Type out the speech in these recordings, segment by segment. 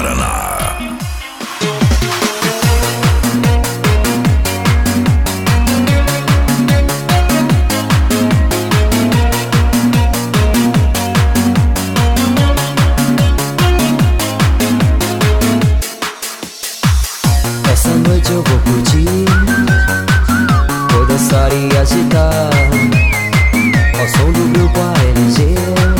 Paraná. Essa noite eu vou curtir, vou dançar e agitar ao som do grupo ANG.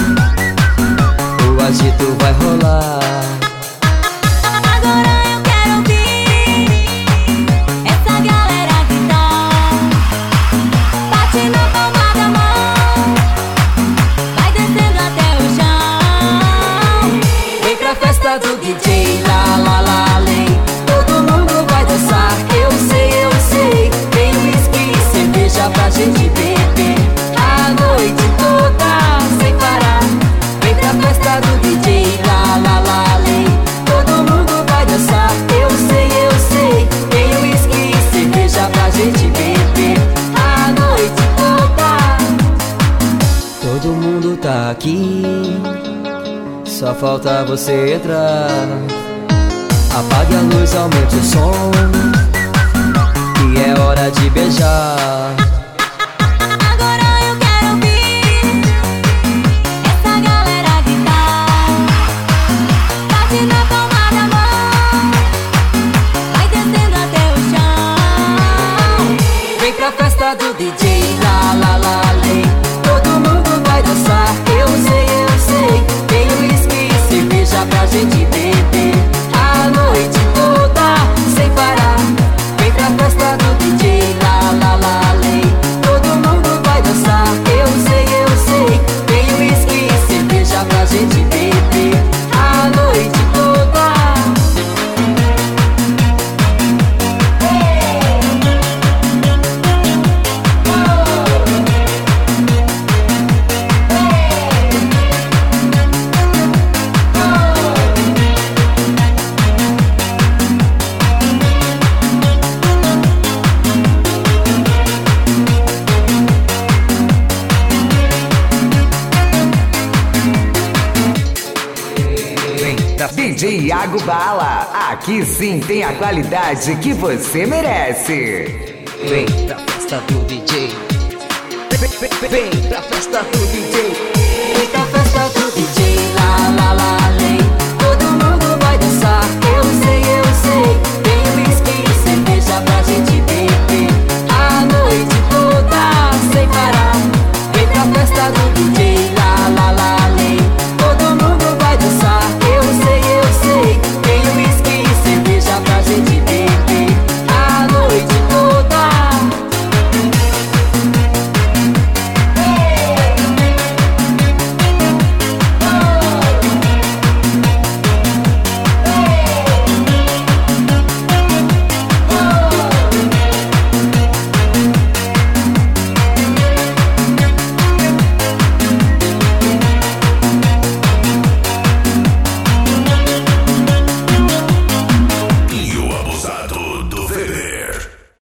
O agito vai rolar. Agora eu quero ouvir essa galera gritar. Bate na palma da mão, vai descendo até o chão. Vem pra festa do DJ, lá lá lá lei. Todo mundo vai dançar, eu sei. Tem whisky e cerveja pra gente beber a noite toda sem parar. Vem pra festa do DJ, lá lá lá lei. Todo mundo vai dançar, eu sei. Tem whisky e cerveja pra gente beber a noite toda. Todo mundo tá aqui, só falta você entrar. Apague a luz, aumente o som, que é hora de beijar. Agora eu quero ouvir essa galera gritar. Bate na palma da mão, vai descendo até o chão. Vem pra festa do DJ, lá lá lá lei. Todo mundo vai dançar, eu sei. Tem whisky e cerveja pra gente beber a noite toda sem parar. Vem pra festa do DJ, lá lá lá lei. Todo mundo vai dançar, eu sei. Tem whisky e cerveja pra gente beber a noite toda. DJ Iago Bala, aqui sim tem a qualidade que você merece. Vem pra festa do DJ. Vem pra festa do DJ.